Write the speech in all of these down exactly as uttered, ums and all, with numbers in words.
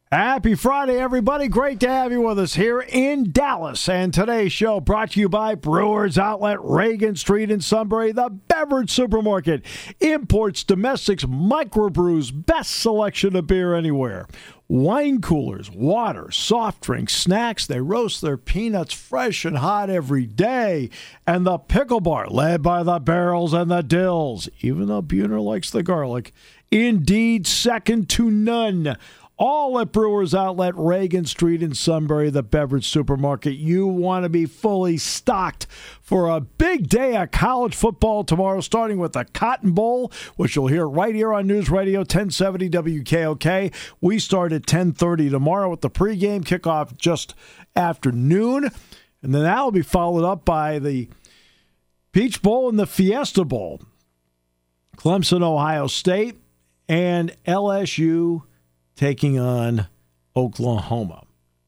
Happy Friday, everybody. Great to have you with us here in Dallas. And today's show brought to you by Brewers Outlet, Reagan Street in Sunbury, the beverage supermarket. Imports, domestics, microbrews, best selection of beer anywhere. Wine coolers, water, soft drinks, snacks. They roast their peanuts fresh and hot every day. And the Pickle Bar, led by the Barrels and the Dills. Even though Buhner likes the garlic. Indeed, second to none. All at Brewers Outlet, Reagan Street in Sunbury, the beverage supermarket. You want to be fully stocked for a big day of college football tomorrow, starting with the Cotton Bowl, which you'll hear right here on News Radio ten seventy W K O K. We start at ten thirty tomorrow with the pregame kickoff just after noon. And then that will be followed up by the Peach Bowl and the Fiesta Bowl. Clemson, Ohio State, and L S U taking on Oklahoma.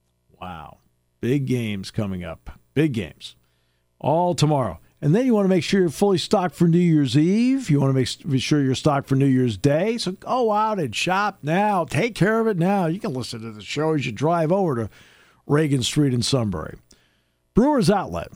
Wow. Big games coming up. Big games. All tomorrow. And then you want to make sure you're fully stocked for New Year's Eve. You want to make be sure you're stocked for New Year's Day. So go out and shop now. Take care of it now. You can listen to the show as you drive over to Reagan Street in Sunbury. Brewers Outlet,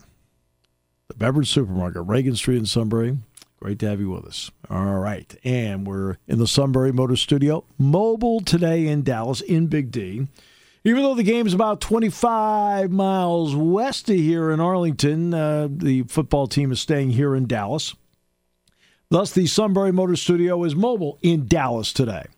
the beverage supermarket, Reagan Street in Sunbury. Great to have you with us. All right. And we're in the Sunbury Motor Studio. Mobile today in Dallas, in Big D. Even though the game is about twenty-five miles west of here in Arlington, uh, the football team is staying here in Dallas. Thus, the Sunbury Motor Studio is mobile in Dallas today.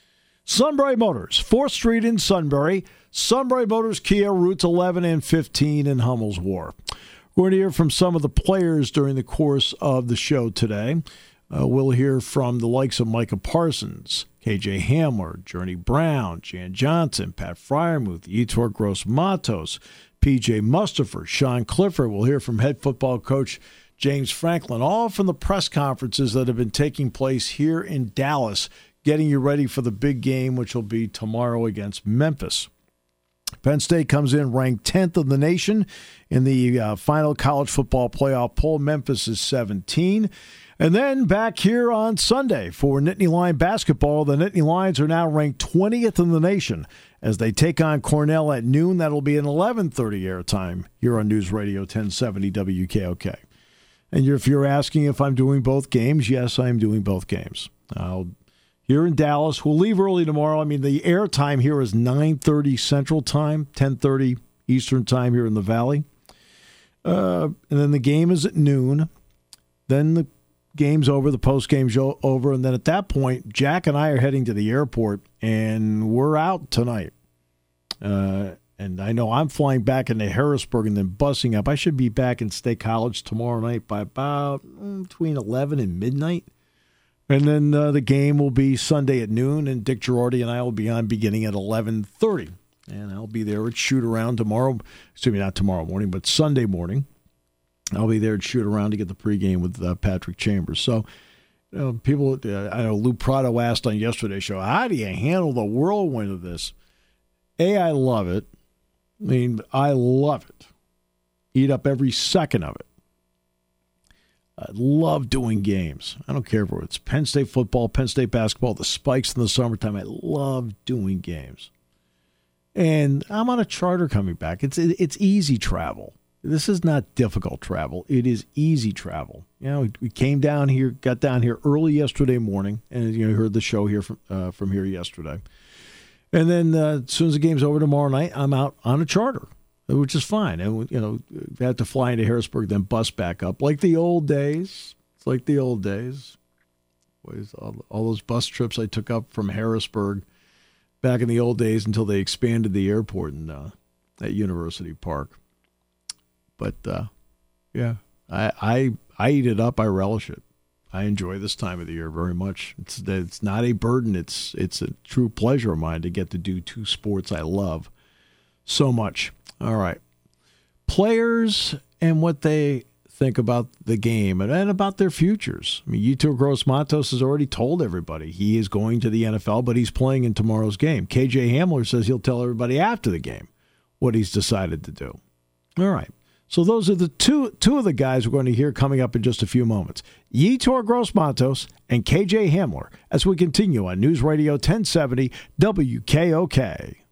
Sunbury Motors, fourth Street in Sunbury. Sunbury Motors, Kia, routes eleven and fifteen in Hummel's Wharf. We're going to hear from some of the players during the course of the show today. Uh, we'll hear from the likes of Micah Parsons, K J Hamler, Journey Brown, Jan Johnson, Pat Fryermuth, Yetur Gross-Matos, P J Mustafer, Sean Clifford. We'll hear from head football coach James Franklin, all from the press conferences that have been taking place here in Dallas, getting you ready for the big game, which will be tomorrow against Memphis. Penn State comes in ranked tenth of the nation in the uh, final college football playoff poll. Memphis is seventeen. And then back here on Sunday for Nittany Lion basketball, the Nittany Lions are now ranked twentieth in the nation as they take on Cornell at noon. That'll be an eleven thirty airtime here on News Radio ten seventy W K O K. And if you're asking if I'm doing both games, yes, I'm doing both games. I'll Here in Dallas. We'll leave early tomorrow. I mean, the air time here is nine thirty Central Time, ten thirty Eastern Time here in the Valley. Uh, and then the game is at noon. Then the game's over, the post-game's over. And then at that point, Jack and I are heading to the airport, and we're out tonight. Uh, and I know I'm flying back into Harrisburg and then busing up. I should be back in State College tomorrow night by about mm, between eleven and midnight. And then uh, the game will be Sunday at noon, and Dick Girardi and I will be on beginning at eleven thirty. And I'll be there at Shoot Around tomorrow. Excuse me, not tomorrow morning, but Sunday morning. I'll be there at Shoot Around to get the pregame with uh, Patrick Chambers. So, you know, people, uh, I know Lou Prado asked on yesterday's show, how do you handle the whirlwind of this? A, I love it. I mean, I love it. Eat up every second of it. I love doing games. I don't care if it's Penn State football, Penn State basketball, the Spikes in the summertime. I love doing games. And I'm on a charter coming back. It's it's easy travel. This is not difficult travel. It is easy travel. You know, we, we came down here, got down here early yesterday morning, and you know, heard the show here from uh, from here yesterday. And then uh, as soon as the game's over tomorrow night, I'm out on a charter, which is fine. And, you know, we had to fly into Harrisburg, then bus back up. Like the old days. It's like the old days. Boys, all, all those bus trips I took up from Harrisburg back in the old days until they expanded the airport in, uh, at University Park. But, uh, yeah, I, I I eat it up. I relish it. I enjoy this time of the year very much. It's it's not a burden. It's it's a true pleasure of mine to get to do two sports I love so much. All right. Players and what they think about the game and, and about their futures. I mean, Yetur Gross-Matos has already told everybody he is going to the N F L, but he's playing in tomorrow's game. K J Hamler says he'll tell everybody after the game what he's decided to do. All right. So those are the two two of the guys we're going to hear coming up in just a few moments. Yetur Gross-Matos and K J Hamler as we continue on News Radio ten seventy W K O K.